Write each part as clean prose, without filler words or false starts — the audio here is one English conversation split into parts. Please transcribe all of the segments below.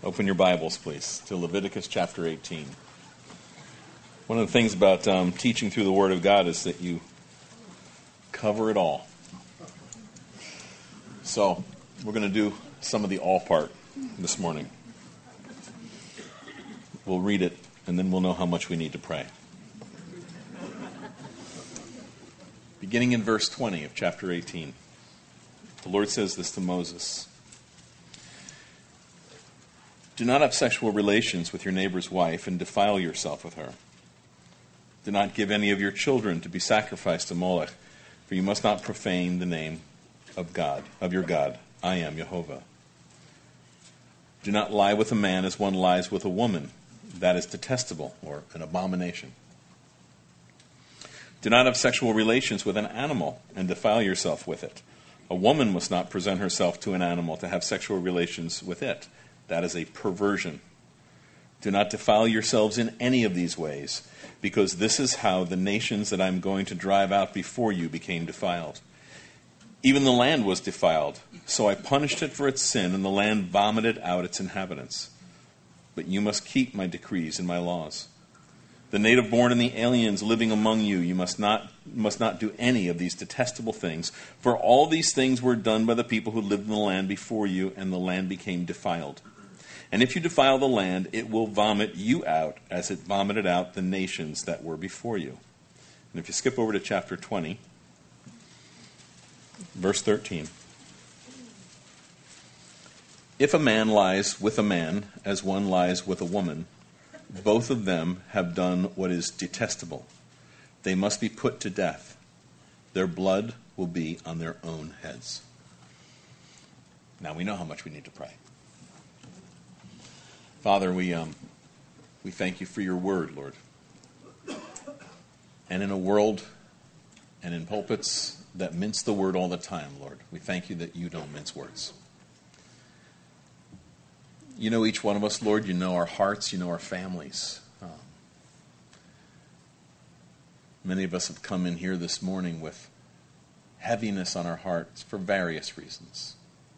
Open your Bibles, please, to Leviticus chapter 18. One of the things about teaching through the Word of God is that you cover it all. So, we're going to do some of the all part this morning. We'll read it, and then we'll know how much we need to pray. Beginning in verse 20 of chapter 18, the Lord says this to Moses. Do not have sexual relations with your neighbor's wife and defile yourself with her. Do not give any of your children to be sacrificed to Molech, for you must not profane the name of God, of your God. I am Jehovah. Do not lie with a man as one lies with a woman. That is detestable, or an abomination. Do not have sexual relations with an animal and defile yourself with it. A woman must not present herself to an animal to have sexual relations with it. That is a perversion. Do not defile yourselves in any of these ways, because this is how the nations that I'm going to drive out before you became defiled. Even the land was defiled, so I punished it for its sin, and the land vomited out its inhabitants. But you must keep my decrees and my laws. The native born and the aliens living among you, you must not do any of these detestable things, for all these things were done by the people who lived in the land before you, and the land became defiled. And if you defile the land, it will vomit you out as it vomited out the nations that were before you. And if you skip over to chapter 20, verse 13. If a man lies with a man as one lies with a woman, both of them have done what is detestable. They must be put to death. Their blood will be on their own heads. Now we know how much we need to pray. Father, we thank you for your word, Lord. And in a world and in pulpits that mince the word all the time, Lord, we thank you that you don't mince words. You know each one of us, Lord. You know our hearts. You know our families. Many of us have come in here this morning with heaviness on our hearts for various reasons.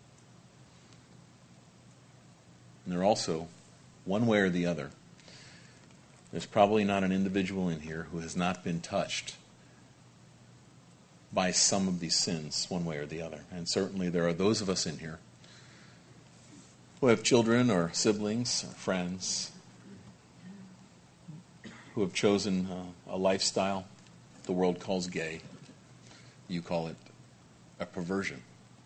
And they're also, one way or the other, there's probably not an individual in here who has not been touched by some of these sins, one way or the other. And certainly there are those of us in here who have children or siblings or friends who have chosen a lifestyle the world calls gay. You call it a perversion.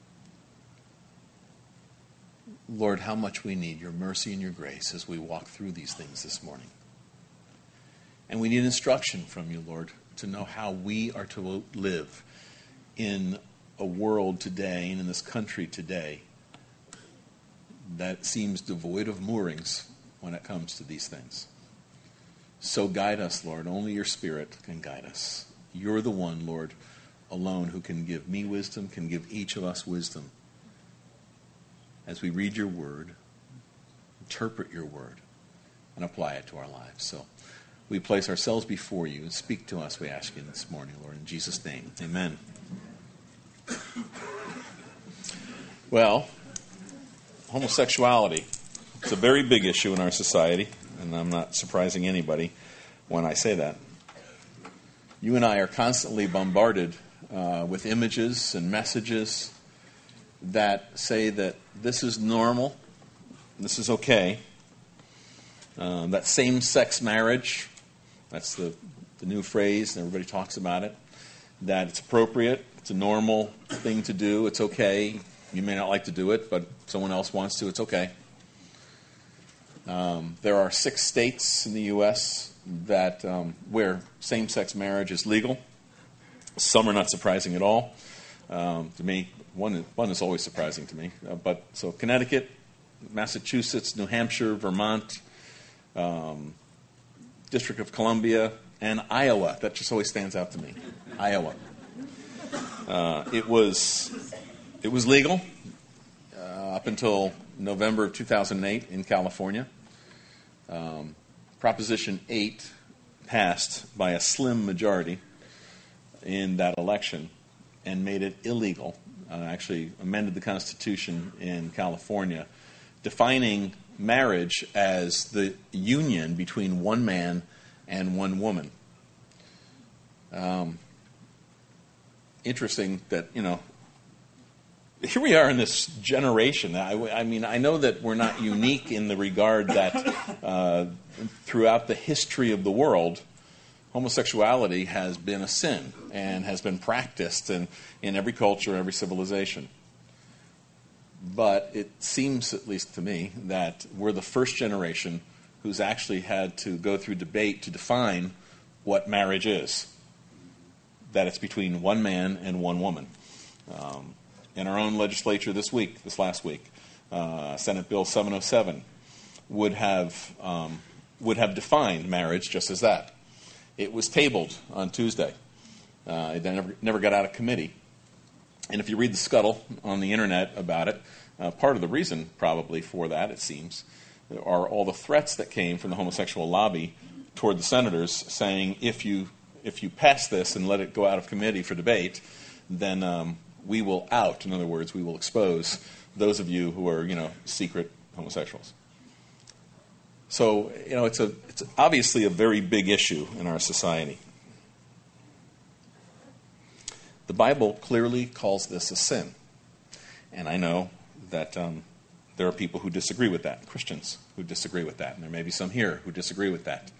Lord, how much we need your mercy and your grace as we walk through these things this morning. And we need instruction from you, Lord, to know how we are to live in a world today and in this country today that seems devoid of moorings when it comes to these things. So guide us, Lord. Only your Spirit can guide us. You're the one, Lord, alone who can give me wisdom, can give each of us wisdom as we read your word, interpret your word, and apply it to our lives. So we place ourselves before you and speak to us, we ask you this morning, Lord, in Jesus' name. Amen. Well, homosexuality. It's a very big issue in our society, and I'm not surprising anybody when I say that. You and I are constantly bombarded with images and messages that say that this is normal, this is okay. That same-sex marriage, that's the new phrase, and everybody talks about it, that it's appropriate, it's a normal thing to do, it's okay. You may not like to do it, but someone else wants to, it's okay. There are 6 states in the U.S. that where same-sex marriage is legal. Some are not surprising at all. To me, one is always surprising to me. So Connecticut, Massachusetts, New Hampshire, Vermont, District of Columbia, and Iowa. That just always stands out to me. Iowa. It was legal up until November of 2008 in California. Proposition 8 passed by a slim majority in that election and made it illegal, actually amended the Constitution in California, defining marriage as the union between one man and one woman. Interesting that, here we are in this generation. I mean, I know that we're not unique in the regard that throughout the history of the world, homosexuality has been a sin and has been practiced in every culture, every civilization. But it seems, at least to me, that we're the first generation who's actually had to go through debate to define what marriage is. That it's between one man and one woman. In our own legislature this last week, Senate Bill 707 would have defined marriage just as that. It was tabled on Tuesday. It never got out of committee. And if you read the scuttle on the internet about it, part of the reason probably for that, it seems, are all the threats that came from the homosexual lobby toward the senators saying, if you pass this and let it go out of committee for debate, then we will out. In other words, we will expose those of you who are, secret homosexuals. So, it's obviously a very big issue in our society. The Bible clearly calls this a sin. And I know that there are people who disagree with that, Christians who disagree with that, and there may be some here who disagree with that.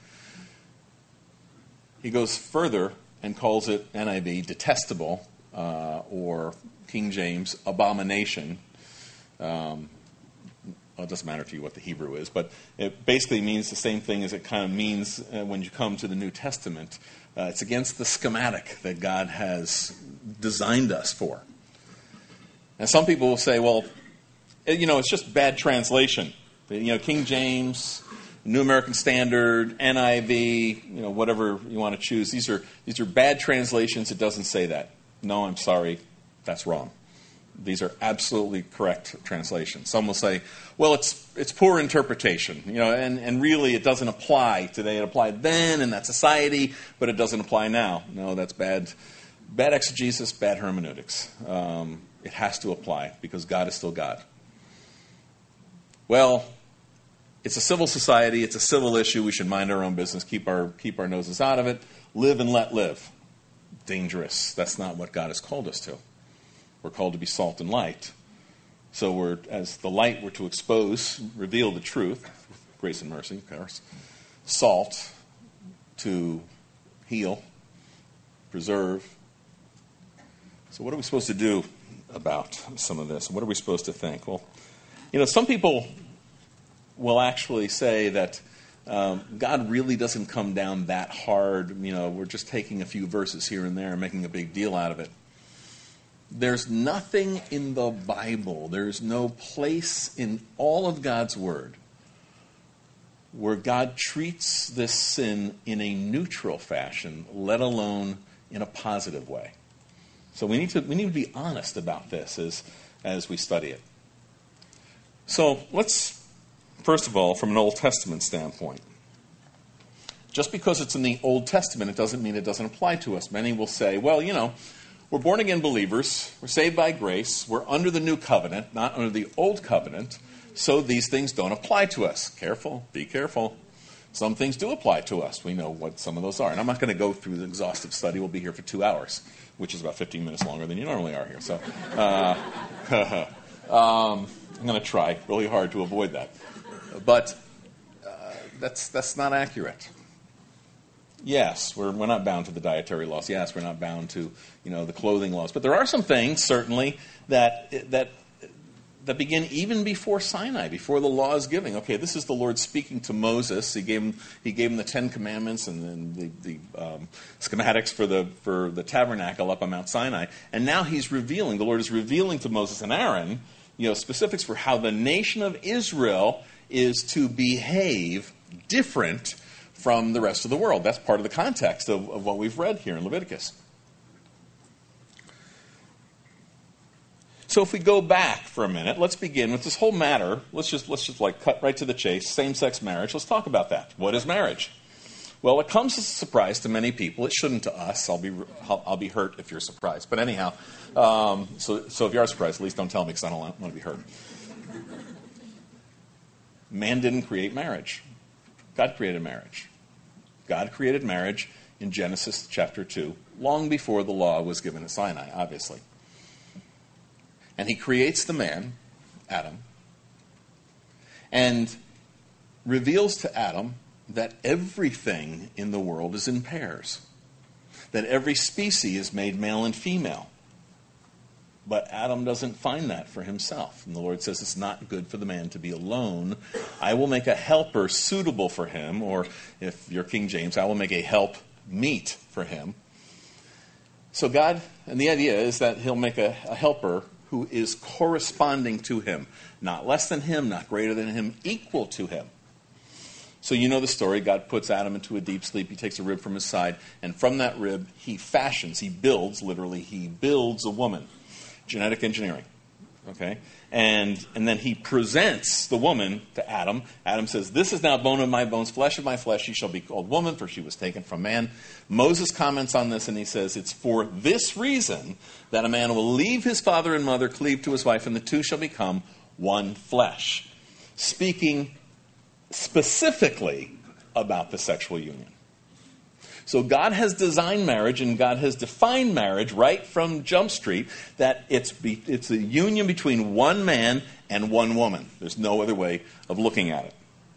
He goes further and calls it, NIV, detestable, or King James, abomination. Well, it doesn't matter to you what the Hebrew is, but it basically means the same thing as it kind of means when you come to the New Testament. It's against the schematic that God has designed us for. And some people will say, well, it's just bad translation. King James, New American Standard, NIV, whatever you want to choose. These are bad translations. It doesn't say that. No, I'm sorry, that's wrong. These are absolutely correct translations. Some will say, well, it's poor interpretation, and really it doesn't apply today. It applied then in that society, but it doesn't apply now. No, that's bad exegesis, bad hermeneutics. It has to apply because God is still God. Well, it's a civil society. It's a civil issue. We should mind our own business, keep our noses out of it, live and let live. Dangerous. That's not what God has called us to. We're called to be salt and light. So as the light, we're to expose, reveal the truth, grace and mercy, of course. Salt to heal, preserve. So what are we supposed to do about some of this? What are we supposed to think? Well, some people will actually say that God really doesn't come down that hard. We're just taking a few verses here and there and making a big deal out of it. There's nothing in the Bible, there's no place in all of God's Word where God treats this sin in a neutral fashion, let alone in a positive way. So we need to be honest about this as we study it. So let's, first of all, from an Old Testament standpoint, just because it's in the Old Testament, it doesn't mean it doesn't apply to us. Many will say, well, we're born-again believers, we're saved by grace, we're under the new covenant, not under the old covenant, so these things don't apply to us. Careful, be careful. Some things do apply to us. We know what some of those are. And I'm not going to go through the exhaustive study. We'll be here for 2 hours, which is about 15 minutes longer than you normally are here. So I'm going to try really hard to avoid that. But that's not accurate. Yes, we're not bound to the dietary laws. Yes, we're not bound to the clothing laws. But there are some things certainly that begin even before Sinai, before the law is given. Okay, this is the Lord speaking to Moses. He gave him the Ten Commandments and then the schematics for the tabernacle up on Mount Sinai. And now the Lord is revealing to Moses and Aaron, specifics for how the nation of Israel is to behave different from the rest of the world. That's part of the context of what we've read here in Leviticus. So if we go back for a minute, let's begin with this whole matter. Let's just cut right to the chase. Same-sex marriage. Let's talk about that. What is marriage? Well, it comes as a surprise to many people. It shouldn't to us. I'll be hurt if you're surprised. But anyhow, so if you are surprised, at least don't tell me because I don't want to be hurt. Man didn't create marriage. God created marriage. God created marriage in Genesis chapter 2, long before the law was given at Sinai, obviously. And he creates the man, Adam, and reveals to Adam that everything in the world is in pairs, that every species is made male and female. But Adam doesn't find that for himself. And the Lord says it's not good for the man to be alone. I will make a helper suitable for him, or if you're King James, I will make a help meet for him. So God, and the idea is that he'll make a helper who is corresponding to him. Not less than him, not greater than him, equal to him. So you know the story. God puts Adam into a deep sleep. He takes a rib from his side. And from that rib, he fashions, he builds, literally, he builds a woman. Genetic engineering. Okay? And then he presents the woman to Adam. Adam says, this is now bone of my bones, flesh of my flesh. She shall be called woman, for she was taken from man. Moses comments on this, and he says, it's for this reason that a man will leave his father and mother, cleave to his wife, and the two shall become one flesh. Speaking specifically about the sexual union. So God has designed marriage, and God has defined marriage right from Jump Street, that it's a union between one man and one woman. There's no other way of looking at it.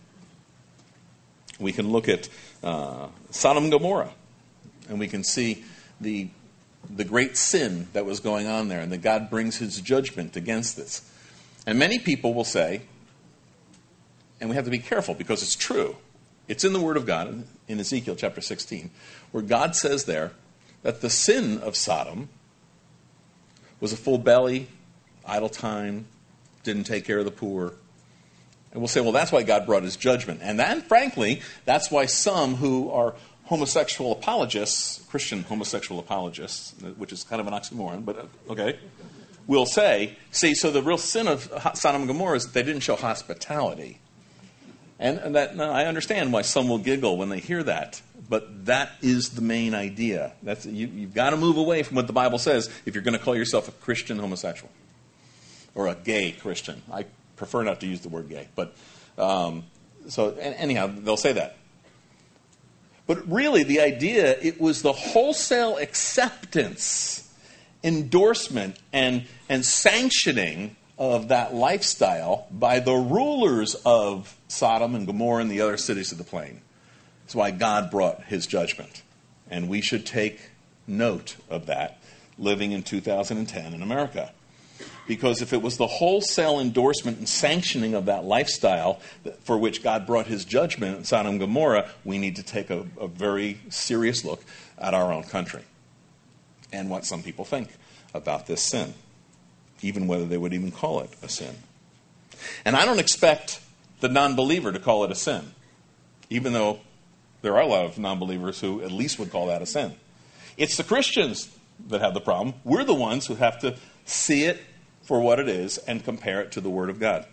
We can look at Sodom and Gomorrah, and we can see the great sin that was going on there, and that God brings his judgment against this. And many people will say, and we have to be careful because it's true, it's in the Word of God, in Ezekiel chapter 16, where God says there that the sin of Sodom was a full belly, idle time, didn't take care of the poor. And we'll say, well, that's why God brought his judgment. And then, frankly, that's why some who are homosexual apologists, Christian homosexual apologists, which is kind of an oxymoron, but okay, will say, see, so the real sin of Sodom and Gomorrah is that they didn't show hospitality. And that, no, I understand why some will giggle when they hear that, but that is the main idea. You've got to move away from what the Bible says if you're going to call yourself a Christian homosexual or a gay Christian. I prefer not to use the word gay, but anyhow, they'll say that. But really, the idea, it was the wholesale acceptance, endorsement, and sanctioning of that lifestyle by the rulers of Sodom and Gomorrah and the other cities of the plain. That's why God brought his judgment. And we should take note of that living in 2010 in America. Because if it was the wholesale endorsement and sanctioning of that lifestyle for which God brought his judgment in Sodom and Gomorrah, we need to take a very serious look at our own country and what some people think about this sin, even whether they would even call it a sin. And I don't expect the non-believer to call it a sin, even though there are a lot of non-believers who at least would call that a sin. It's the Christians that have the problem. We're the ones who have to see it for what it is and compare it to the Word of God.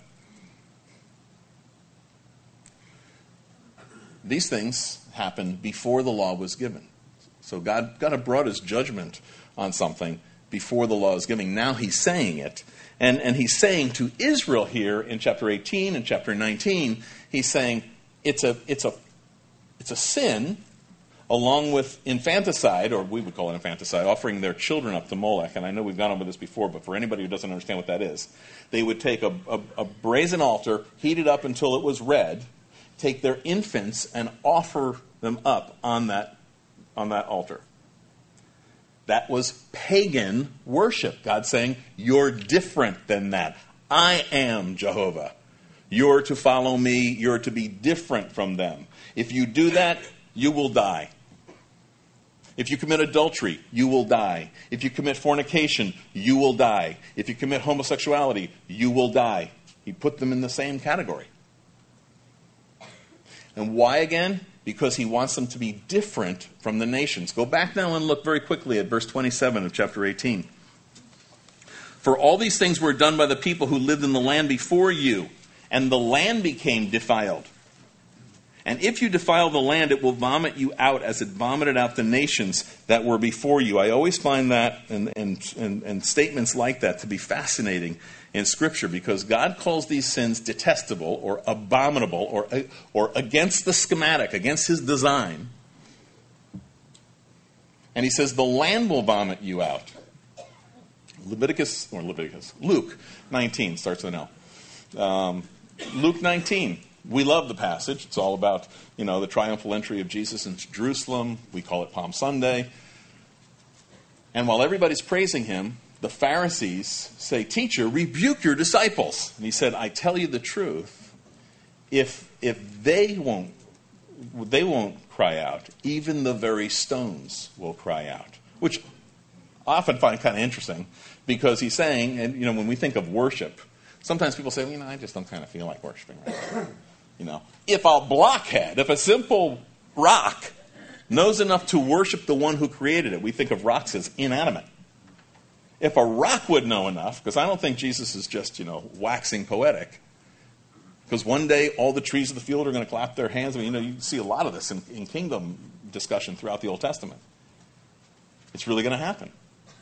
These things happened before the law was given. So God had brought his judgment on something before the law is given. Now he's saying it. And he's saying to Israel here in chapter 18 and chapter 19, he's saying it's a sin along with infanticide, or we would call it infanticide, offering their children up to Molech. And I know we've gone over this before, but for anybody who doesn't understand what that is, they would take a brazen altar, heat it up until it was red, take their infants and offer them up on that altar. That was pagan worship. God saying, you're different than that. I am Jehovah. You're to follow me. You're to be different from them. If you do that, you will die. If you commit adultery, you will die. If you commit fornication, you will die. If you commit homosexuality, you will die. He put them in the same category. And why again? Because he wants them to be different from the nations. Go back now and look very quickly at verse 27 of chapter 18. For all these things were done by the people who lived in the land before you, and the land became defiled. And if you defile the land, it will vomit you out as it vomited out the nations that were before you. I always find that and statements like that to be fascinating in Scripture, because God calls these sins detestable or abominable or against the schematic, against his design. And he says the land will vomit you out. Luke 19 starts with an L. Luke 19. We love the passage. It's all about, the triumphal entry of Jesus into Jerusalem. We call it Palm Sunday. And while everybody's praising him, the Pharisees say, "Teacher, rebuke your disciples." And he said, "I tell you the truth. If they won't cry out, even the very stones will cry out." Which I often find kind of interesting, because he's saying, and when we think of worship, sometimes people say, I just don't kind of feel like worshiping right now. If a blockhead, if a simple rock knows enough to worship the one who created it, we think of rocks as inanimate. If a rock would know enough, because I don't think Jesus is just, waxing poetic, because one day all the trees of the field are going to clap their hands. You see a lot of this in kingdom discussion throughout the Old Testament. It's really going to happen.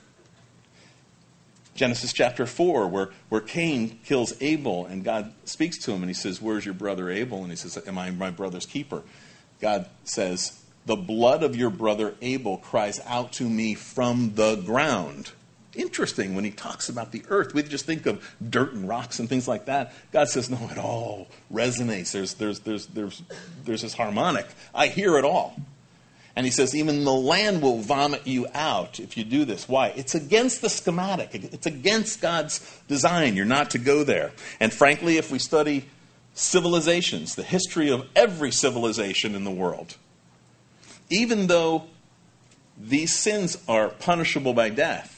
Genesis chapter 4, where Cain kills Abel, and God speaks to him, and he says, "Where's your brother Abel?" And he says, "Am I my brother's keeper?" God says, "The blood of your brother Abel cries out to me from the ground." Interesting, when he talks about the earth, we just think of dirt and rocks and things like that. God says, no, it all resonates. There's this harmonic. I hear it all. And he says, even the land will vomit you out if you do this. Why? It's against the schematic. It's against God's design. You're not to go there. And frankly, if we study civilizations, the history of every civilization in the world, even though these sins are punishable by death,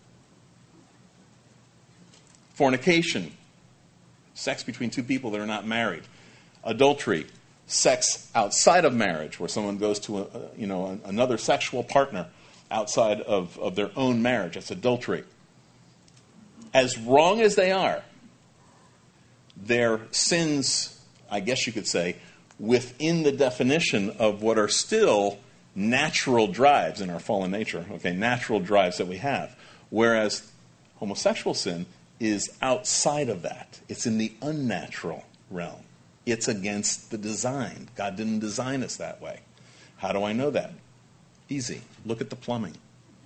fornication, sex between two people that are not married, adultery, sex outside of marriage, where someone goes to another sexual partner outside of their own marriage. That's adultery. As wrong as they are, they're sins, I guess you could say, within the definition of what are still natural drives in our fallen nature. Natural drives that we have. Whereas homosexual sin is outside of that. It's in the unnatural realm. It's against the design. God didn't design us that way. How do I know that? Easy. Look at the plumbing.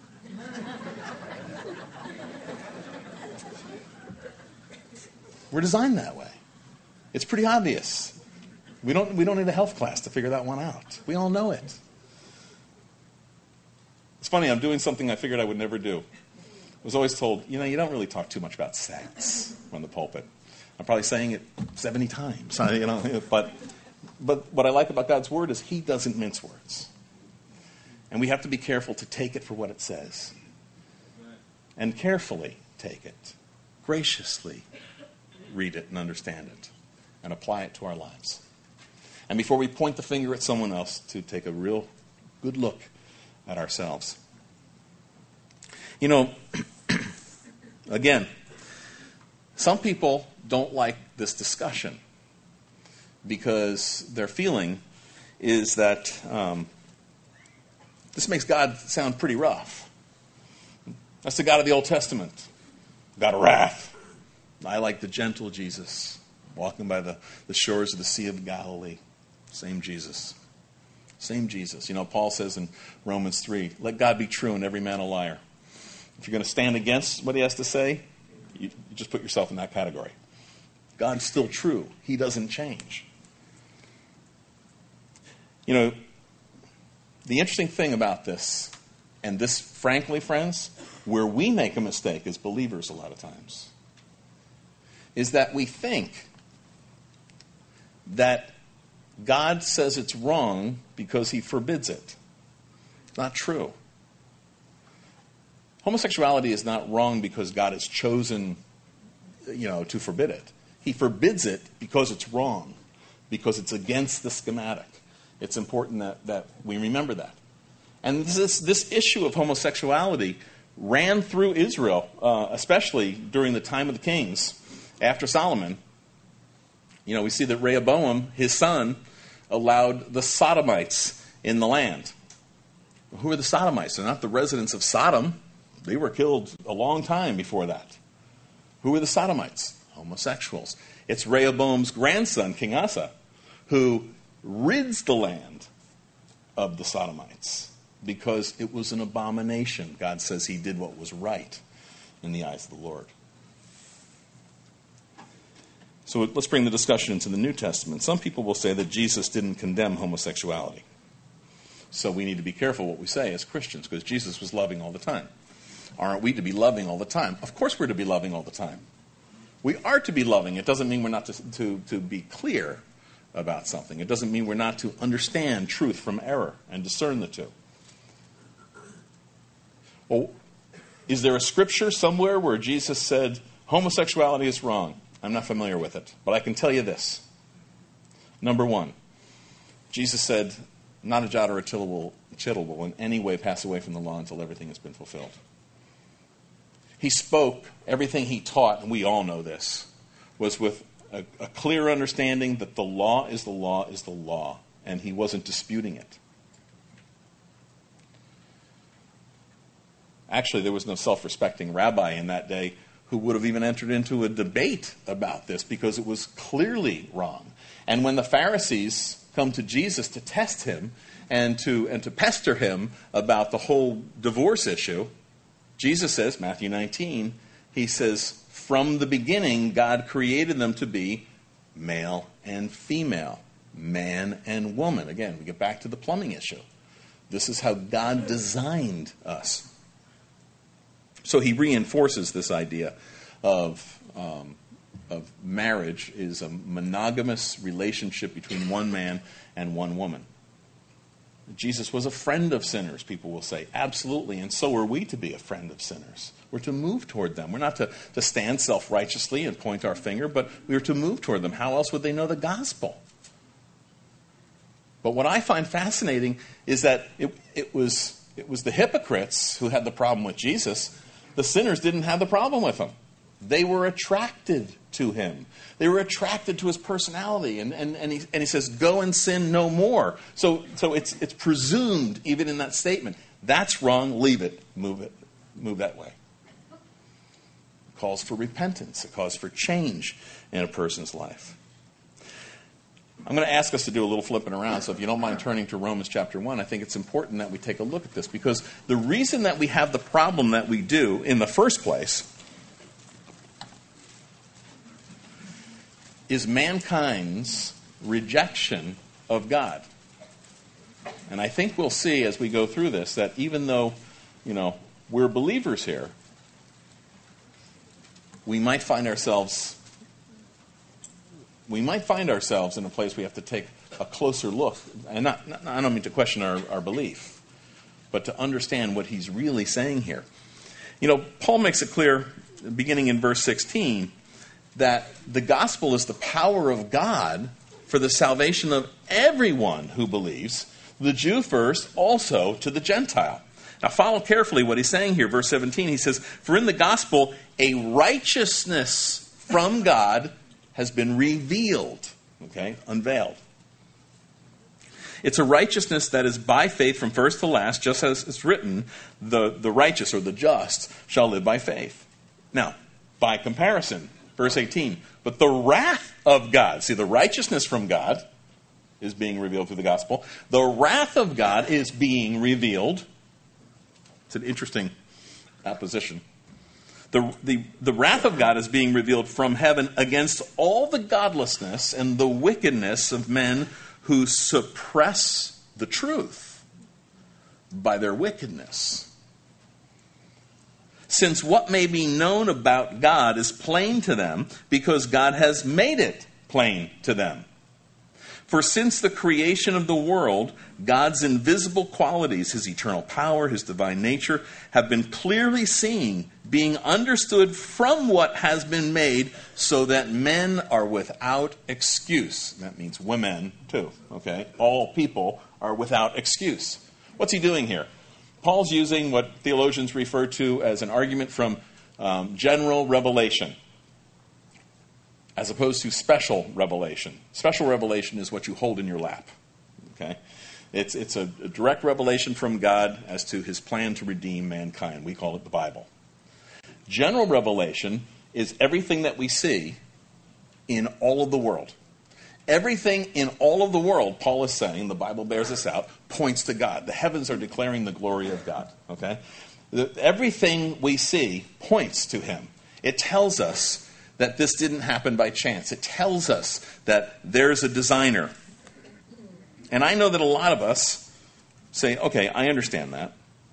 We're designed that way. It's pretty obvious. We don't need a health class to figure that one out. We all know it. It's funny, I'm doing something I figured I would never do. I was always told, you don't really talk too much about sex from the pulpit. I'm probably saying it 70 times, but what I like about God's Word is He doesn't mince words. And we have to be careful to take it for what it says. And carefully take it. Graciously read it and understand it. And apply it to our lives. And before we point the finger at someone else, to take a real good look at ourselves. Again, some people don't like this discussion because their feeling is that this makes God sound pretty rough. That's the God of the Old Testament, God of wrath. I like the gentle Jesus, walking by the shores of the Sea of Galilee. Same Jesus. Same Jesus. Paul says in Romans 3, let God be true and every man a liar. If you're going to stand against what he has to say, you just put yourself in that category. God's still true. He doesn't change. The interesting thing about this, and this, frankly, friends, where we make a mistake as believers a lot of times, is that we think that God says it's wrong because he forbids it. It's not true. Homosexuality is not wrong because God has chosen, to forbid it. He forbids it because it's wrong, because it's against the schematic. It's important that we remember that. And this issue of homosexuality ran through Israel, especially during the time of the kings after Solomon. We see that Rehoboam, his son, allowed the Sodomites in the land. Who are the Sodomites? They're not the residents of Sodom. They were killed a long time before that. Who are the Sodomites? Homosexuals. It's Rehoboam's grandson, King Asa, who rids the land of the Sodomites because it was an abomination. God says he did what was right in the eyes of the Lord. So let's bring the discussion into the New Testament. Some people will say that Jesus didn't condemn homosexuality. So we need to be careful what we say as Christians, because Jesus was loving all the time. Aren't we to be loving all the time? Of course we're to be loving all the time. We are to be loving. It doesn't mean we're not to be clear about something. It doesn't mean we're not to understand truth from error and discern the two. Well, is there a scripture somewhere where Jesus said homosexuality is wrong? I'm not familiar with it, but I can tell you this. Number one, Jesus said, not a jot or a tittle will in any way pass away from the law until everything has been fulfilled. He spoke, everything he taught, and we all know this, was with a clear understanding that the law is the law is the law, and he wasn't disputing it. Actually, there was no self-respecting rabbi in that day who would have even entered into a debate about this because it was clearly wrong. And when the Pharisees come to Jesus to test him and to pester him about the whole divorce issue, Jesus says, Matthew 19, he says, from the beginning, God created them to be male and female, man and woman. Again, we get back to the plumbing issue. This is how God designed us. So he reinforces this idea of marriage is a monogamous relationship between one man and one woman. Jesus was a friend of sinners, people will say. Absolutely, and so are we to be a friend of sinners. We're to move toward them. We're not to stand self-righteously and point our finger, but we're to move toward them. How else would they know the gospel? But what I find fascinating is that it was the hypocrites who had the problem with Jesus. The sinners didn't have the problem with him. They were attracted to him. They were attracted to his personality. And he says, go and sin no more. So it's presumed, even in that statement, that's wrong, leave it, move that way. It calls for repentance. It calls for change in a person's life. I'm going to ask us to do a little flipping around, so if you don't mind turning to Romans chapter 1, I think it's important that we take a look at this, because the reason that we have the problem that we do in the first place is mankind's rejection of God. And I think we'll see as we go through this that even though, we're believers here, we might find ourselves in a place we have to take a closer look. And I don't mean to question our belief, but to understand what he's really saying here. Paul makes it clear, beginning in verse 16, that the gospel is the power of God for the salvation of everyone who believes, the Jew first, also to the Gentile. Now follow carefully what he's saying here. Verse 17, he says, for in the gospel a righteousness from God has been revealed, unveiled. It's a righteousness that is by faith from first to last, just as it's written, the righteous or the just shall live by faith. Now, by comparison, verse 18, but the wrath of God, see, the righteousness from God is being revealed through the gospel. The wrath of God is being revealed. It's an interesting apposition. The wrath of God is being revealed from heaven against all the godlessness and the wickedness of men who suppress the truth by their wickedness. Since what may be known about God is plain to them because God has made it plain to them. For since the creation of the world, God's invisible qualities, his eternal power, his divine nature, have been clearly seen, being understood from what has been made, so that men are without excuse. That means women too, All people are without excuse. What's he doing here? Paul's using what theologians refer to as an argument from general revelation. as opposed to special revelation. Special revelation is what you hold in your lap. Okay? It's a direct revelation from God as to his plan to redeem mankind. We call it the Bible. General revelation is everything that we see in all of the world. Everything in all of the world, Paul is saying, the Bible bears this out, points to God. The heavens are declaring the glory of God. Okay? Everything we see points to him. It tells us that this didn't happen by chance. It tells us that there's a designer. And I know that a lot of us say, okay, I understand that.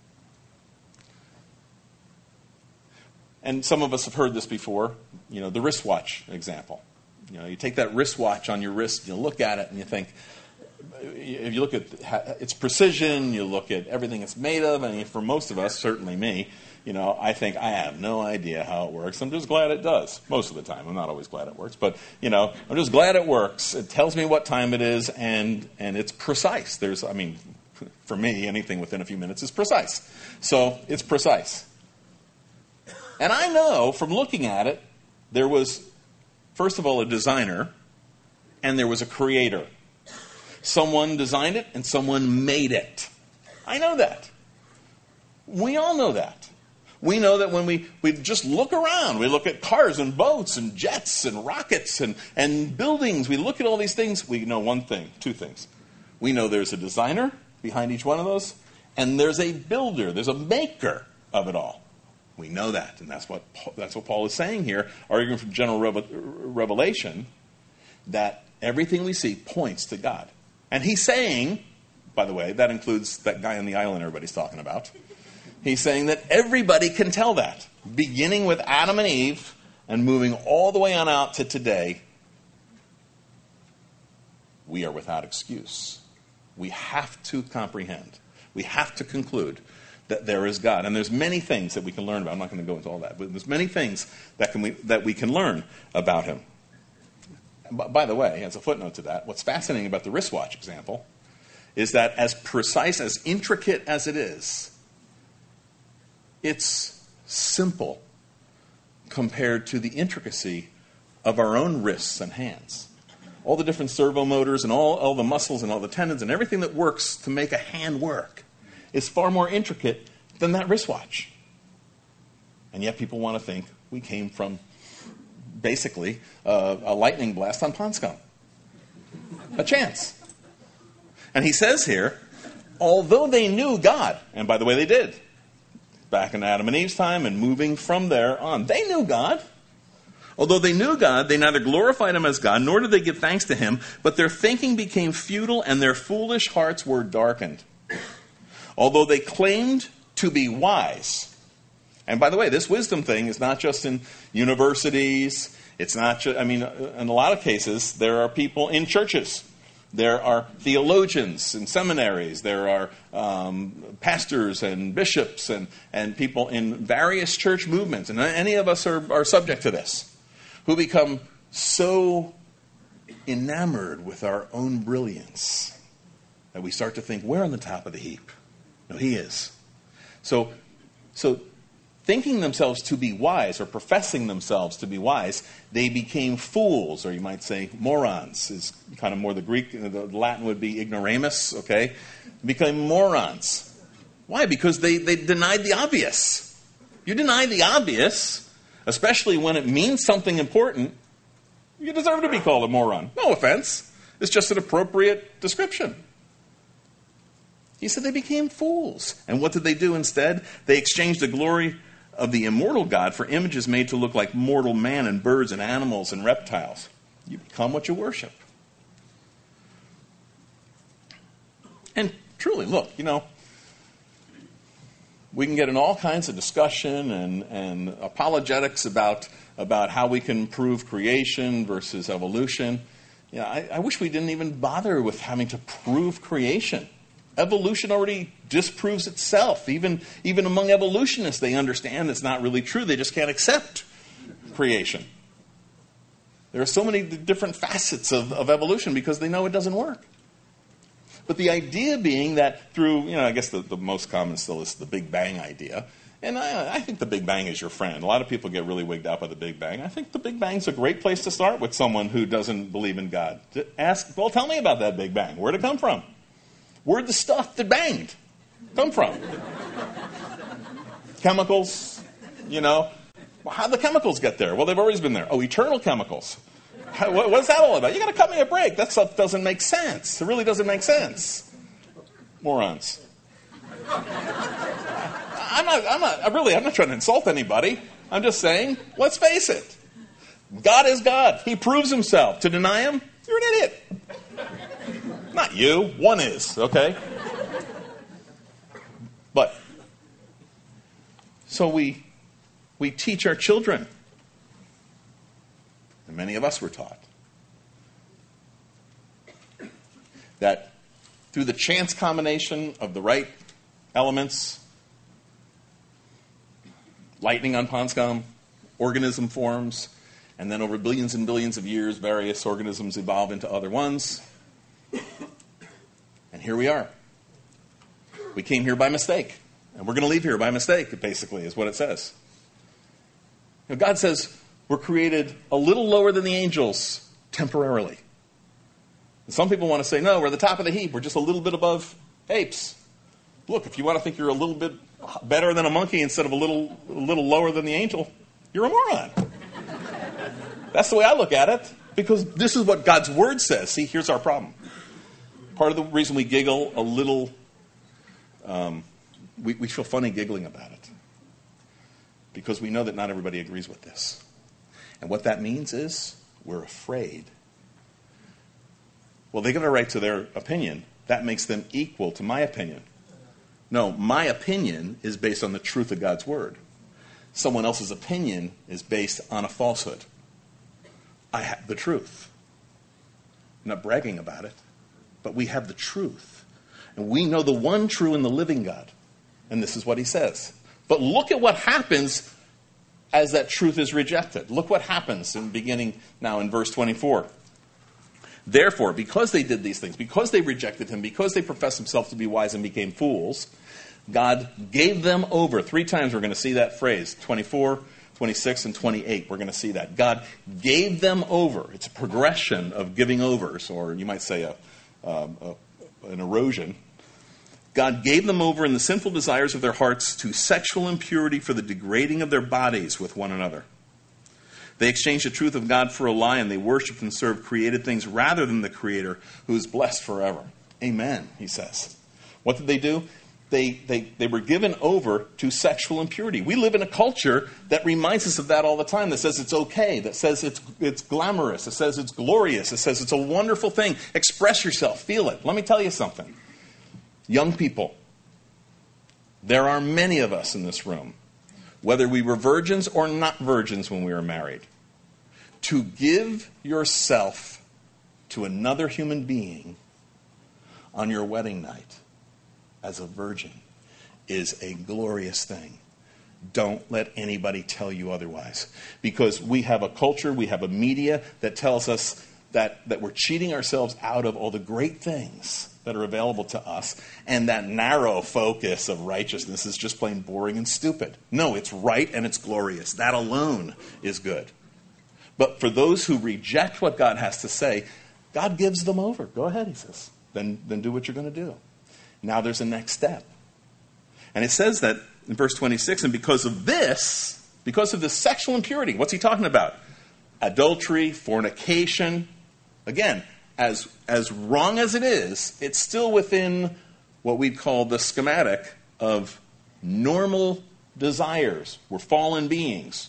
And some of us have heard this before, the wristwatch example. You take that wristwatch on your wrist, you look at it and you think, if you look at its precision, you look at everything it's made of, and for most of us, certainly me, I think I have no idea how it works. I'm just glad it does, most of the time. I'm not always glad it works, but, I'm just glad it works. It tells me what time it is, and it's precise. For me, anything within a few minutes is precise. So it's precise. And I know from looking at it, there was, first of all, a designer, and there was a creator. Someone designed it, and someone made it. I know that. We all know that. We know that when we just look around, we look at cars and boats and jets and rockets and buildings, we look at all these things, we know one thing, two things. We know there's a designer behind each one of those, and there's a builder, there's a maker of it all. We know that, and that's what Paul is saying here, arguing from general revelation, that everything we see points to God. And he's saying, by the way, that includes that guy on the island everybody's talking about. He's saying that everybody can tell that, beginning with Adam and Eve and moving all the way on out to today. We are without excuse. We have to comprehend. We have to conclude that there is God. And there's many things that we can learn about. I'm not going to go into all that, but there's many things that we can learn about him. By the way, as a footnote to that, what's fascinating about the wristwatch example is that as precise, as intricate as it is, it's simple compared to the intricacy of our own wrists and hands. All the different servo motors and all the muscles and all the tendons and everything that works to make a hand work is far more intricate than that wristwatch. And yet people want to think we came from basically a lightning blast on Ponscom. A chance. And he says here, although they knew God, and by the way they did, back in Adam and Eve's time and moving from there on, they knew God. Although they knew God, they neither glorified him as God, nor did they give thanks to him, but their thinking became futile and their foolish hearts were darkened. Although they claimed to be wise. And by the way, this wisdom thing is not just in universities. It's not just, in a lot of cases, there are people in churches. There are theologians in seminaries. There are pastors and bishops and people in various church movements. And any of us are subject to this, who become so enamored with our own brilliance that we start to think we're on the top of the heap. No, he is. So thinking themselves to be wise, or professing themselves to be wise, they became fools, or you might say morons, is kind of more the Greek. The Latin would be ignoramus, okay? Became morons. Why? Because they denied the obvious. You deny the obvious, especially when it means something important, you deserve to be called a moron. No offense. It's just an appropriate description. He said they became fools. And what did they do instead? They exchanged the glory of the immortal God for images made to look like mortal man and birds and animals and reptiles. You become what you worship. And truly, look, we can get in all kinds of discussion and apologetics about how we can prove creation versus evolution. I wish we didn't even bother with having to prove creation. Evolution already disproves itself. Even among evolutionists, they understand it's not really true. They just can't accept creation. There are so many different facets of evolution because they know it doesn't work. But the idea being that through, I guess the most common still is the Big Bang idea, And I think the Big Bang is your friend. A lot of people get really wigged out by the Big Bang. I think the Big Bang's a great place to start with someone who doesn't believe in God. To ask, well, tell me about that Big Bang. Where'd it come from? Where'd the stuff that banged come from? Chemicals, Well, how'd the chemicals get there? Well, they've always been there. Oh, eternal chemicals. What's that all about? You got to cut me a break. That stuff doesn't make sense. It really doesn't make sense. Morons. I'm not trying to insult anybody. I'm just saying, let's face it. God is God. He proves himself. To deny him, you're an idiot. Not you. One is, okay? But, so we teach our children. And many of us were taught that through the chance combination of the right elements, lightning on Ponscom, organism forms, and then over billions and billions of years, various organisms evolve into other ones. And here we are. We came here by mistake, and we're going to leave here by mistake, basically, is what it says. God says we're created a little lower than the angels temporarily. And some people want to say, no, we're at the top of the heap. We're just a little bit above apes. Look, if you want to think you're a little bit better than a monkey instead of a little lower than the angel, you're a moron. That's the way I look at it, because this is what God's word says. See, here's our problem. Part of the reason we giggle a little, we feel funny giggling about it, because we know that not everybody agrees with this. And what that means is we're afraid. Well, they get a right to their opinion. That makes them equal to my opinion. No, my opinion is based on the truth of God's word. Someone else's opinion is based on a falsehood. I have the truth. I'm not bragging about it, but we have the truth. And we know the one true and the living God. And this is what he says. But look at what happens as that truth is rejected. Look what happens beginning now in verse 24. Therefore, because they did these things, because they rejected him, because they professed themselves to be wise and became fools, God gave them over. 3 times we're going to see that phrase, 24, 26, and 28. We're going to see that. God gave them over. It's a progression of giving overs, or you might say an erosion. God gave them over in the sinful desires of their hearts to sexual impurity for the degrading of their bodies with one another. They exchanged the truth of God for a lie, and they worshipped and served created things rather than the Creator, who is blessed forever. Amen, he says. What did they do? They were given over to sexual impurity. We live in a culture that reminds us of that all the time, that says it's okay, that says it's glamorous, that says it's glorious, that says it's a wonderful thing. Express yourself, feel it. Let me tell you something. Young people, there are many of us in this room, whether we were virgins or not virgins when we were married, to give yourself to another human being on your wedding night as a virgin is a glorious thing. Don't let anybody tell you otherwise. Because we have a culture, we have a media that tells us that we're cheating ourselves out of all the great things that are available to us, and that narrow focus of righteousness is just plain boring and stupid. No, it's right and it's glorious. That alone is good. But for those who reject what God has to say, God gives them over. Go ahead, he says. Then do what you're going to do. Now there's a next step. And it says that in verse 26, and because of this sexual impurity, what's he talking about? Adultery, fornication. Again, as wrong as it is, it's still within what we'd call the schematic of normal desires. We're fallen beings.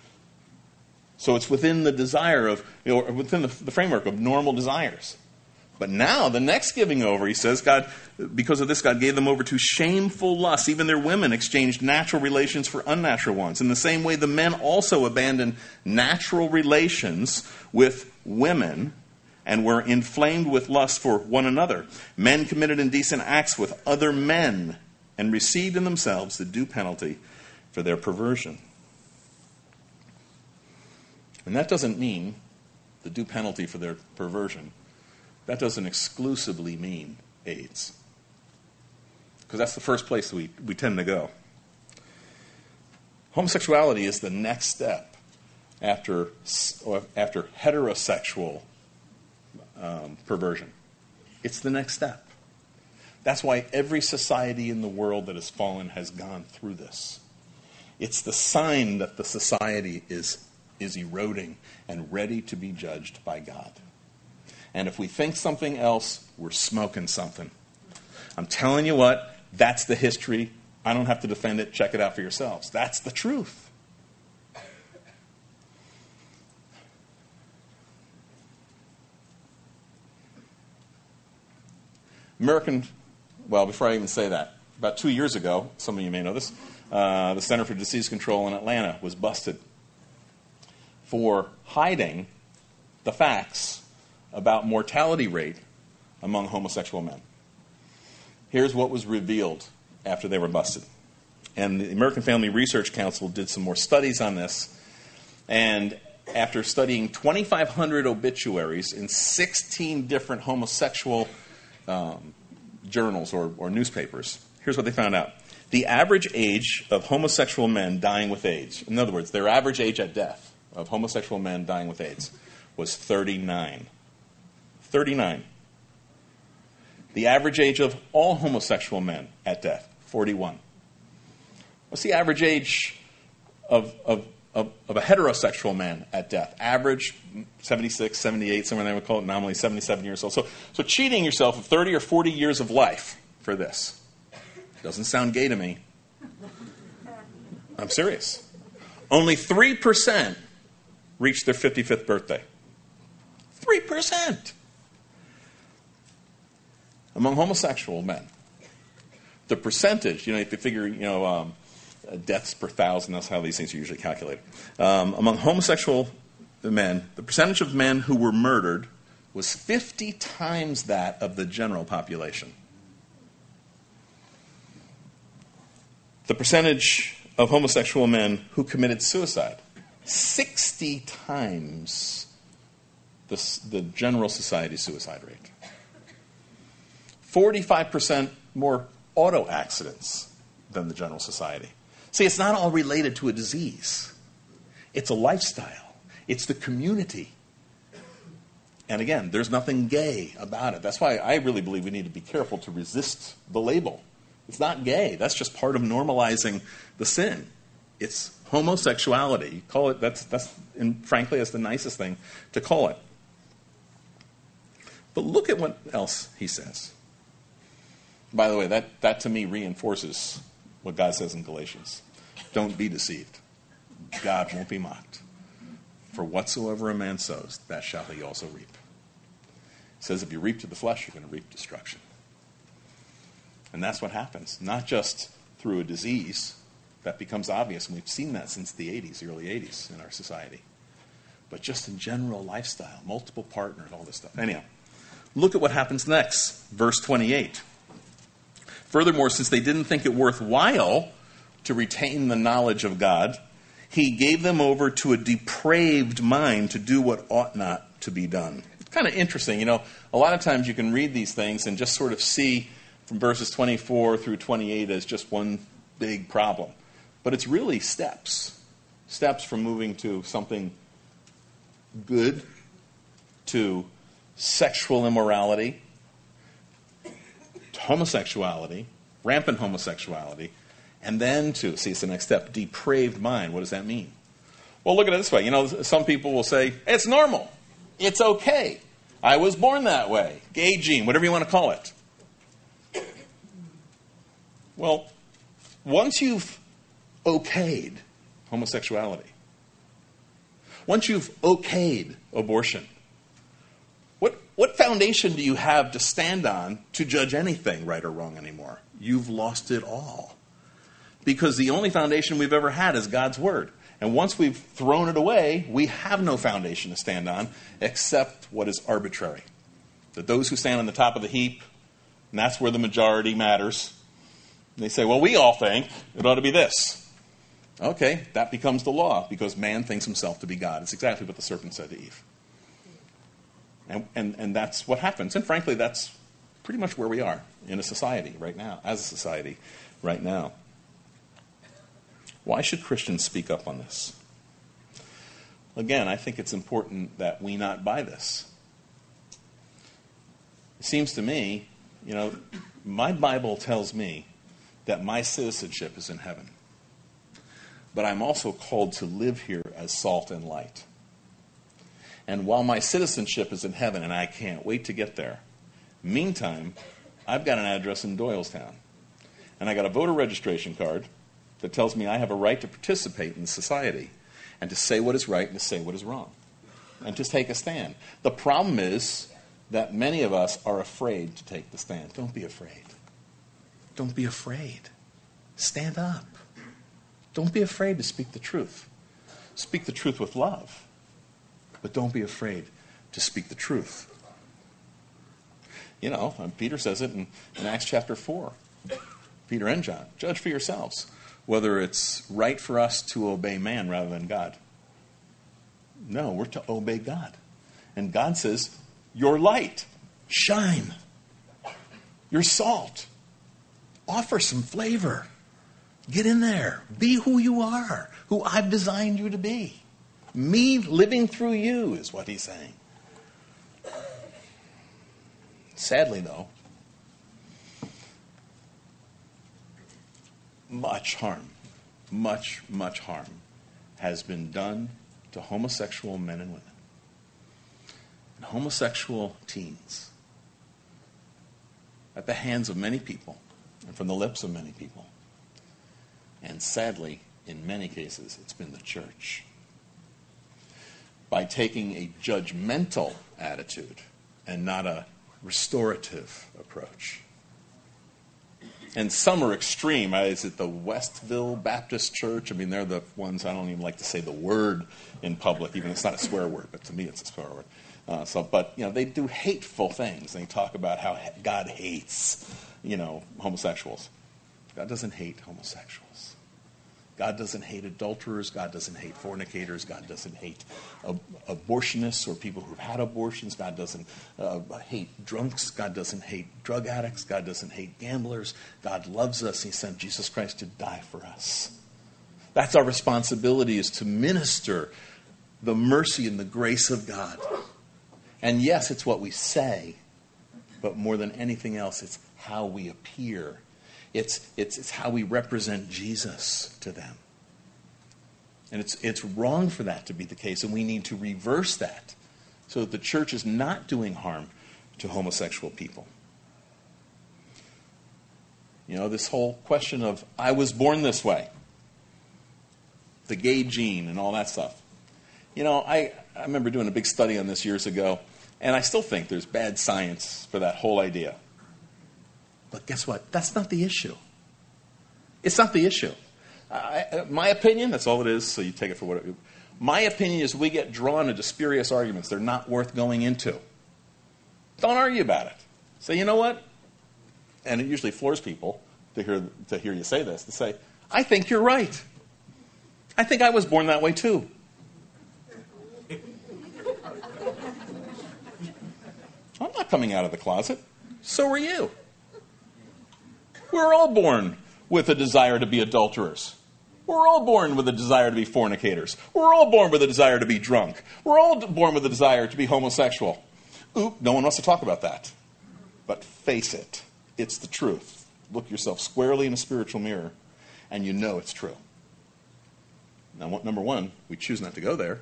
So it's within the desire of, within the framework of normal desires. But now, the next giving over, he says, God, because of this, God gave them over to shameful lusts. Even their women exchanged natural relations for unnatural ones. In the same way, the men also abandoned natural relations with women and were inflamed with lust for one another. Men committed indecent acts with other men and received in themselves the due penalty for their perversion. And that doesn't mean the due penalty for their perversion. That doesn't exclusively mean AIDS. Because that's the first place we tend to go. Homosexuality is the next step after heterosexual perversion. It's the next step. That's why every society in the world that has fallen has gone through this. It's the sign that the society is eroding and ready to be judged by God. And if we think something else, we're smoking something. I'm telling you what, that's the history. I don't have to defend it. Check it out for yourselves. That's the truth. Before I even say that, about 2 years ago, some of you may know this, the Center for Disease Control in Atlanta was busted for hiding the facts about mortality rate among homosexual men. Here's what was revealed after they were busted. And the American Family Research Council did some more studies on this. And after studying 2,500 obituaries in 16 different homosexual journals or newspapers, here's what they found out. The average age of homosexual men dying with AIDS, in other words, their average age at death of homosexual men dying with AIDS, was 39. 39. The average age of all homosexual men at death, 41. What's the average age of a heterosexual man at death? Average, 76, 78, somewhere they would call it nominally 77 years old. So cheating yourself of 30 or 40 years of life for this. Doesn't sound gay to me. I'm serious. Only 3% reach their 55th birthday. 3%! Among homosexual men, the percentage, if you figure, deaths per thousand, that's how these things are usually calculated. Among homosexual men, the percentage of men who were murdered was 50 times that of the general population. The percentage of homosexual men who committed suicide, 60 times the general society suicide rate. 45% more auto accidents than the general society. See, it's not all related to a disease. It's a lifestyle. It's the community. And again, there's nothing gay about it. That's why I really believe we need to be careful to resist the label. It's not gay. That's just part of normalizing the sin. It's homosexuality. Call it and frankly, that's the nicest thing to call it. But look at what else he says. By the way, that to me reinforces what God says in Galatians. Don't be deceived. God won't be mocked. For whatsoever a man sows, that shall he also reap. It says if you reap to the flesh, you're going to reap destruction. And that's what happens. Not just through a disease that becomes obvious, and we've seen that since the 80s, the early 80s in our society. But just in general lifestyle, multiple partners, all this stuff. Anyhow, look at what happens next. Verse 28. Furthermore, since they didn't think it worthwhile to retain the knowledge of God, he gave them over to a depraved mind to do what ought not to be done. It's kind of interesting. A lot of times you can read these things and just sort of see from verses 24 through 28 as just one big problem. But it's really steps. Steps from moving to something good, to sexual immorality, to homosexuality, rampant homosexuality, and then to, it's the next step, depraved mind. What does that mean? Well, look at it this way. Some people will say, it's normal. It's okay. I was born that way. Gay gene, whatever you want to call it. Well, once you've okayed homosexuality, once you've okayed abortion, what foundation do you have to stand on to judge anything right or wrong anymore? You've lost it all. Because the only foundation we've ever had is God's Word. And once we've thrown it away, we have no foundation to stand on except what is arbitrary. That those who stand on the top of the heap, and that's where the majority matters, they say, well, we all think it ought to be this. Okay, that becomes the law because man thinks himself to be God. It's exactly what the serpent said to Eve. And that's what happens. And frankly, that's pretty much where we are in a society right now, as a society right now. Why should Christians speak up on this? Again, I think it's important that we not buy this. It seems to me, my Bible tells me that my citizenship is in heaven. But I'm also called to live here as salt and light. And while my citizenship is in heaven, and I can't wait to get there, meantime, I've got an address in Doylestown. And I got a voter registration card that tells me I have a right to participate in society and to say what is right and to say what is wrong and to take a stand. The problem is that many of us are afraid to take the stand. Don't be afraid. Don't be afraid. Stand up. Don't be afraid to speak the truth. Speak the truth with love. But don't be afraid to speak the truth. Peter says it in Acts chapter 4. Peter and John, judge for yourselves whether it's right for us to obey man rather than God. No, we're to obey God. And God says, you're light. Shine. You're salt. Offer some flavor. Get in there. Be who you are, who I've designed you to be. Me living through you is what he's saying. Sadly, though, much harm has been done to homosexual men and women and homosexual teens at the hands of many people and from the lips of many people. And sadly, in many cases, it's been the church. By taking a judgmental attitude and not a restorative approach. And some are extreme. Is it the Westville Baptist Church? They're the ones, I don't even like to say the word in public, even it's not a swear word, but to me it's a swear word. They do hateful things. They talk about how God hates, homosexuals. God doesn't hate homosexuals. God doesn't hate adulterers. God doesn't hate fornicators. God doesn't hate abortionists or people who've had abortions. God doesn't hate drunks. God doesn't hate drug addicts. God doesn't hate gamblers. God loves us. He sent Jesus Christ to die for us. That's our responsibility, is to minister the mercy and the grace of God. And yes, it's what we say, but more than anything else, it's how we appear. It's how we represent Jesus to them. And it's wrong for that to be the case, and we need to reverse that so that the church is not doing harm to homosexual people. This whole question of, I was born this way, the gay gene and all that stuff. I remember doing a big study on this years ago, and I still think there's bad science for that whole idea. But guess what? That's not the issue. It's not the issue. My opinion, that's all it is, so you take it for what it is. My opinion is we get drawn into spurious arguments. They're not worth going into. Don't argue about it. Say, you know what? And it usually floors people to hear you say this, to say, I think you're right. I think I was born that way too. I'm not coming out of the closet. So are you. We're all born with a desire to be adulterers. We're all born with a desire to be fornicators. We're all born with a desire to be drunk. We're all born with a desire to be homosexual. No one wants to talk about that. But face it, it's the truth. Look yourself squarely in a spiritual mirror, and you know it's true. Now, number one, we choose not to go there.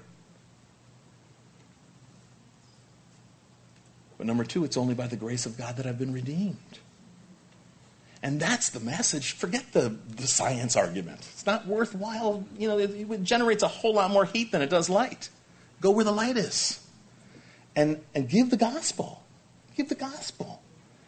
But number two, it's only by the grace of God that I've been redeemed. And that's the message. Forget the science argument. It's not worthwhile. It generates a whole lot more heat than it does light. Go where the light is. And give the gospel. Give the gospel.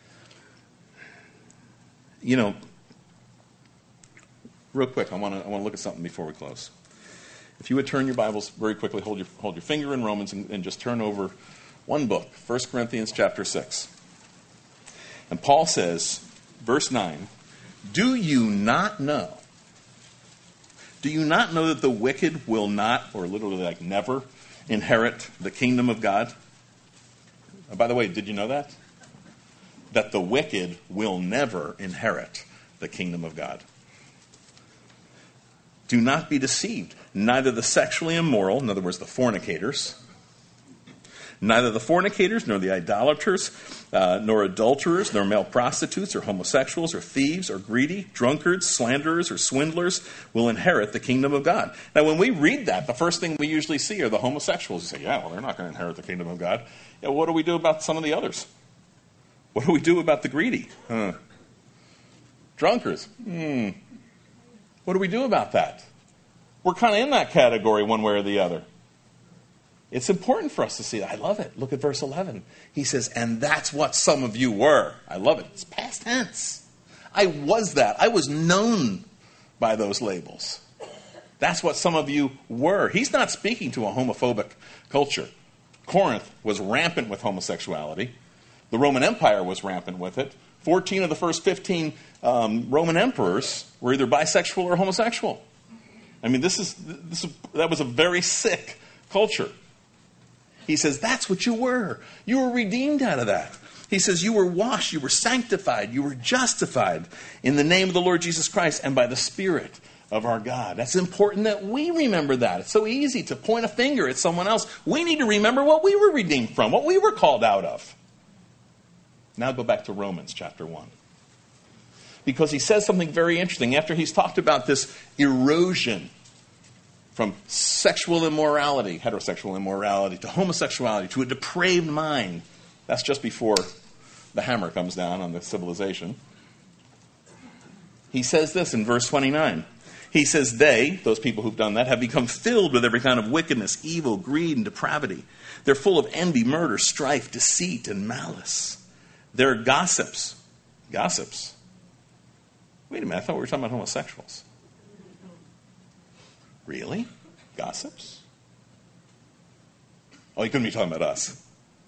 Real quick, I want to look at something before we close. If you would turn your Bibles very quickly, hold your finger in Romans and just turn over one book, 1 Corinthians chapter 6. And Paul says, verse 9, do you not know that the wicked will not, or literally like never, inherit the kingdom of God? By the way, did you know that? That the wicked will never inherit the kingdom of God. Do not be deceived. Neither the sexually immoral, in other words, the fornicators, neither the fornicators, nor the idolaters, nor adulterers, nor male prostitutes, or homosexuals, or thieves, or greedy, drunkards, slanderers, or swindlers will inherit the kingdom of God. Now, when we read that, the first thing we usually see are the homosexuals. You say, yeah, well, they're not going to inherit the kingdom of God. Yeah, what do we do about some of the others? What do we do about the greedy? Drunkards. What do we do about that? We're kind of in that category one way or the other. It's important for us to see that. I love it. Look at verse 11. He says, and that's what some of you were. I love it. It's past tense. I was that. I was known by those labels. That's what some of you were. He's not speaking to a homophobic culture. Corinth was rampant with homosexuality. The Roman Empire was rampant with it. 14 of the first 15 Roman emperors were either bisexual or homosexual. I mean, that was a very sick culture. He says, that's what you were. You were redeemed out of that. He says, you were washed, you were sanctified, you were justified in the name of the Lord Jesus Christ and by the Spirit of our God. That's important that we remember that. It's so easy to point a finger at someone else. We need to remember what we were redeemed from, what we were called out of. Now go back to Romans chapter 1. Because he says something very interesting. After he's talked about this erosion from sexual immorality, heterosexual immorality, to homosexuality, to a depraved mind. That's just before the hammer comes down on the civilization. He says this in verse 29. He says, they, those people who've done that, have become filled with every kind of wickedness, evil, greed, and depravity. They're full of envy, murder, strife, deceit, and malice. They're gossips. Gossips. Wait a minute, I thought we were talking about homosexuals. Really? Gossips? Oh, you couldn't be talking about us.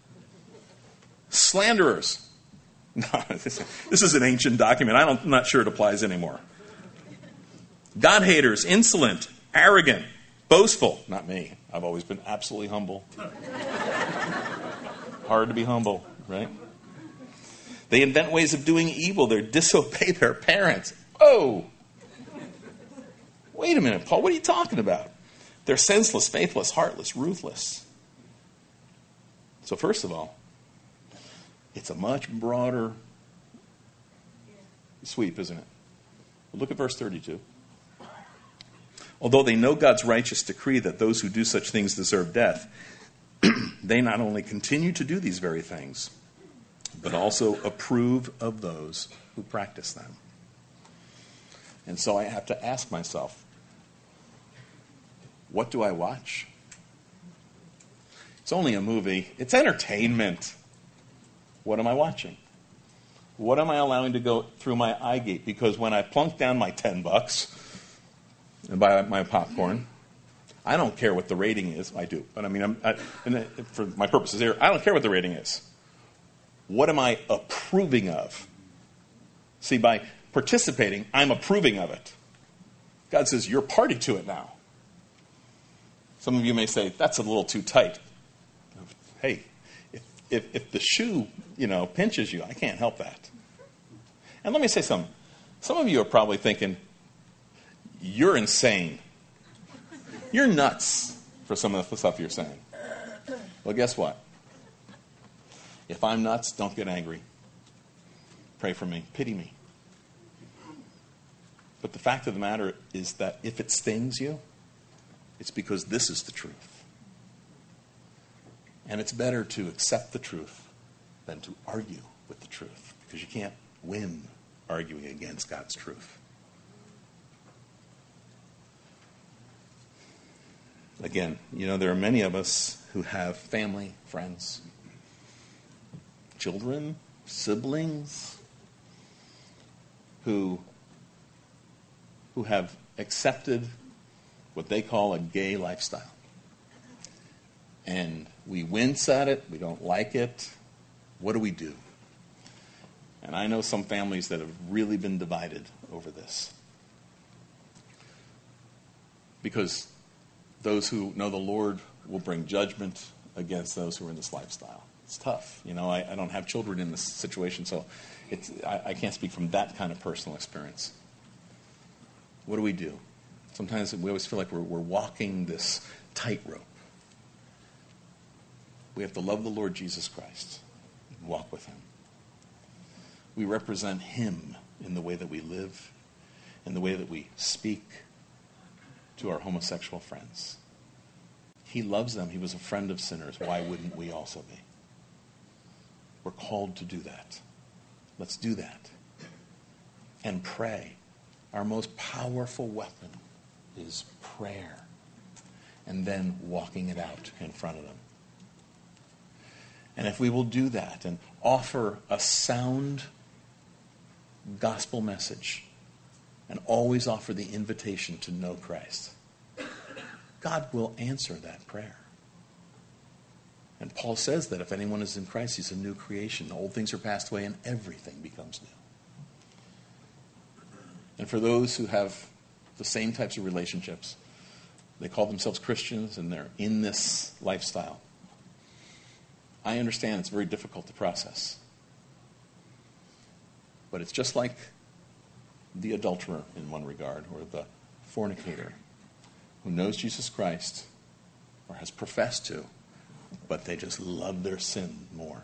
Slanderers. No, this is an ancient document. I'm not sure it applies anymore. God haters, insolent, arrogant, boastful. Not me. I've always been absolutely humble. Hard to be humble, right? They invent ways of doing evil. They disobey their parents. Oh! Wait a minute, Paul, what are you talking about? They're senseless, faithless, heartless, ruthless. So first of all, it's a much broader sweep, isn't it? Look at verse 32. Although they know God's righteous decree that those who do such things deserve death, they not only continue to do these very things, but also approve of those who practice them. And so I have to ask myself, what do I watch? It's only a movie. It's entertainment. What am I watching? What am I allowing to go through my eye gate? Because when I plunk down my $10 and buy my popcorn, I don't care what the rating is. I do. But I mean, for my purposes here, I don't care what the rating is. What am I approving of? See, by participating, I'm approving of it. God says, you're party to it now. Some of you may say, that's a little too tight. Hey, if the shoe, pinches you, I can't help that. And let me say something. Some of you are probably thinking, you're insane. You're nuts for some of the stuff you're saying. Well, guess what? If I'm nuts, don't get angry. Pray for me. Pity me. But the fact of the matter is that if it stings you, it's because this is the truth. And it's better to accept the truth than to argue with the truth, because you can't win arguing against God's truth. Again, there are many of us who have family, friends, children, siblings, who have accepted what they call a gay lifestyle. And we wince at it. We don't like it. What do we do? And I know some families that have really been divided over this. Because those who know the Lord will bring judgment against those who are in this lifestyle. It's tough. I don't have children in this situation, so I can't speak from that kind of personal experience. What do we do? Sometimes we always feel like we're walking this tightrope. We have to love the Lord Jesus Christ and walk with him. We represent him in the way that we live, in the way that we speak to our homosexual friends. He loves them. He was a friend of sinners. Why wouldn't we also be? We're called to do that. Let's do that. And pray. Our most powerful weapon is prayer. And then walking it out in front of them. And if we will do that and offer a sound gospel message and always offer the invitation to know Christ, God will answer that prayer. And Paul says that if anyone is in Christ, he's a new creation. Old things are passed away and everything becomes new. And for those who have the same types of relationships, they call themselves Christians and they're in this lifestyle, I understand it's very difficult to process. But it's just like the adulterer in one regard, or the fornicator, who knows Jesus Christ, or has professed to, but they just love their sin more.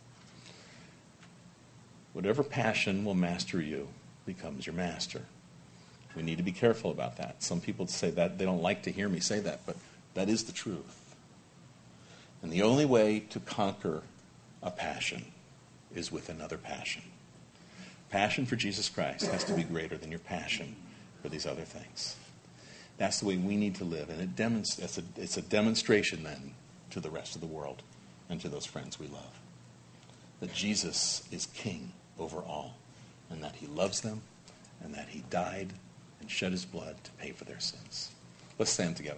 Whatever passion will master you becomes your master. We need to be careful about that. Some people say that, they don't like to hear me say that, but that is the truth. And the only way to conquer a passion is with another passion. Passion for Jesus Christ has to be greater than your passion for these other things. That's the way we need to live. And it's a demonstration then to the rest of the world and to those friends we love. That Jesus is king over all. And that he loves them. And that he died and shed his blood to pay for their sins. Let's stand together.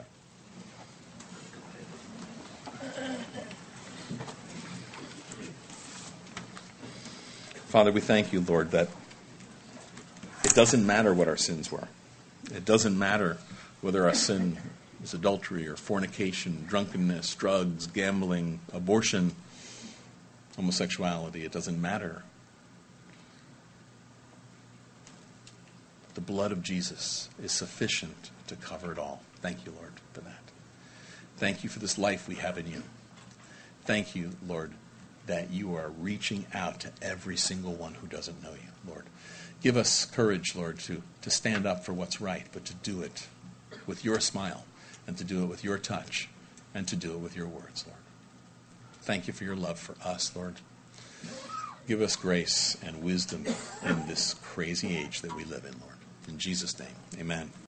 Father, we thank you, Lord, that it doesn't matter what our sins were. It doesn't matter whether our sin is adultery or fornication, drunkenness, drugs, gambling, abortion, homosexuality. It doesn't matter. The blood of Jesus is sufficient to cover it all. Thank you, Lord, for that. Thank you for this life we have in you. Thank you, Lord, that you are reaching out to every single one who doesn't know you, Lord. Give us courage, Lord, to stand up for what's right, but to do it with your smile, and to do it with your touch, and to do it with your words, Lord. Thank you for your love for us, Lord. Give us grace and wisdom in this crazy age that we live in, Lord. In Jesus' name, amen.